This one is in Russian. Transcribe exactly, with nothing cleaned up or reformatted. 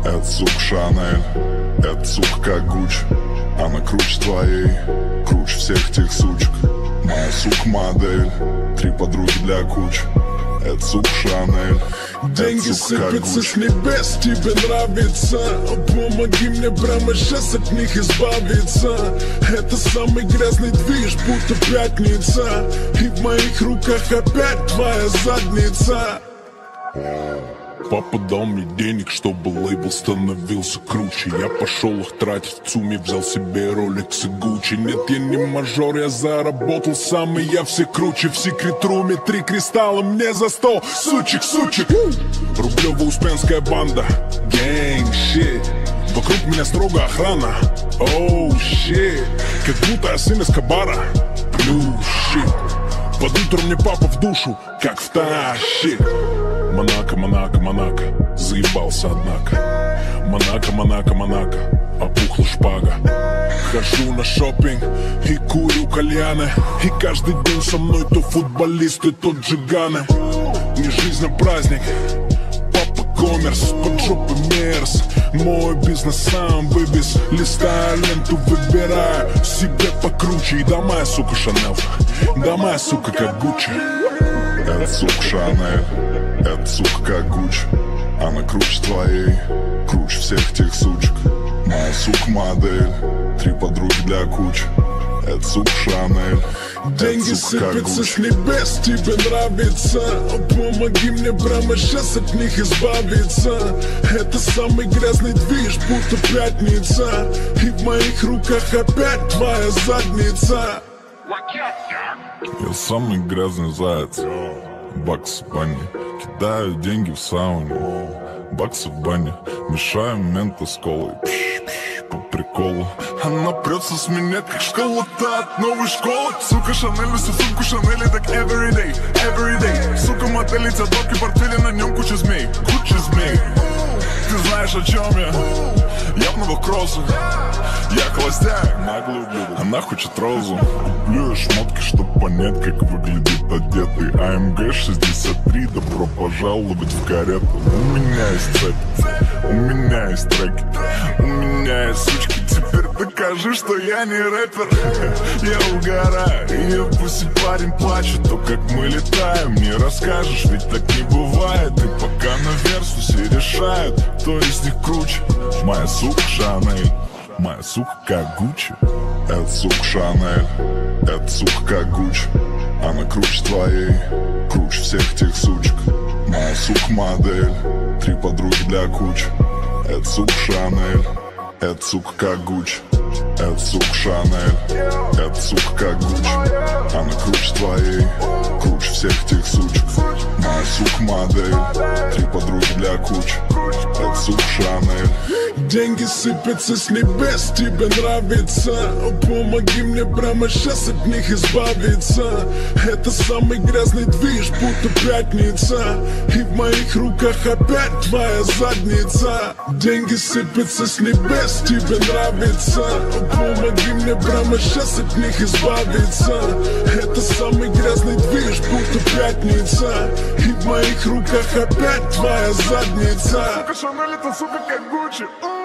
Это сука Шанель, это сука как Гуччи. Она круче твоей, круче всех тех сучек. Моя сука модель, три подруги для кучи. Это сука Шанель. Деньги сыпятся с небес, тебе нравится. Помоги мне прямо сейчас от них избавиться. Это самый грязный движ, будто пятница. И в моих руках опять твоя задница. Папа дал мне денег, чтобы лейбл становился круче. Я пошел их тратить в ЦУМе, взял себе Rolex и Gucci. Нет, я не мажор, я заработал сам, и я все круче. В секрет-руме три кристалла мне за сто, сучек, сучек. Рублево-Успенская банда, гэнг, щит. Вокруг меня строго охрана, оу, щит. Как будто я сын Эскобара, плюс, щит. Под утро мне папа в душу, как втащит. Монако, Монако, Монако, заебался однако. Монако, Монако, Монако, опухла шпага. Хожу на шопинг и курю кальяны. И каждый день со мной то футболисты, то джиганы. Не жизнь, а праздник, папа коммерс, под жопы мерз. Мой бизнес сам вывез, листая ленту, выбираю себе покруче. И да моя сука Шанель, да моя сука как Гуччи. Это сука Шанель, это сука как Гуччи. Она круче твоей, круче всех тех сучек. Моя сука модель, три подруги для кучи. Это сука Шанель. Деньги сыпятся с небес, тебе нравится. Помоги мне прямо сейчас от них избавиться. Это самый грязный движ, будто пятница. И в моих руках опять твоя задница. Я самый грязный заяц. Бакс в бане, кидаю деньги в сауну. Баксы в бане, мешаем мента с колой. Пш, пш, по приколу. Она прется с меня, как школа-то от новой школы. Сука Шанель, всю сумку Шанели, так everyday, everyday. Сука мотели, цветок портфели, на нем куча змей, куча змей. Ты знаешь, о чем я? Я в новых кроссах. Я холостяк, наглый ублюдок. Она хочет розу. Куплю я шмотки, чтоб понять, как выглядит одетый. А эм гэ шестьдесят три, добро пожаловать в карету. У меня есть цепи, у меня есть треки, у меня есть сучки. Теперь докажи, что я не рэпер. Я угораю, и я пусть парень плачет. То, как мы летаем, не расскажешь, ведь так не бывает. И пока на версусе решают, кто из них круче. Моя сука Шанель, моя сука как Гуччи. Это сука Шанель, это сука как Гуччи. Она круче твоей, круче всех тех сучек. Моя сука модель, три подруги для кучи. Это сука Шанель, это сука как Гуччи. Это сука Шанель, это сука как Гуччи. Она круче твоей, круче всех тех сучек. Моя сука модель, три подруги для кучи. Это сука Шанель. Деньги сыпятся с небес, тебе нравится. Помоги мне прямо сейчас от них избавиться. Это самый грязный движ, будто пятница. И в моих руках опять твоя задница. Деньги сыпятся с небес, тебе нравится. Помоги мне прямо сейчас от них избавиться. Это самый грязный движ, будто пятница. И в моих руках опять твоя задница. Сука Шанель, это сука как Гуччи.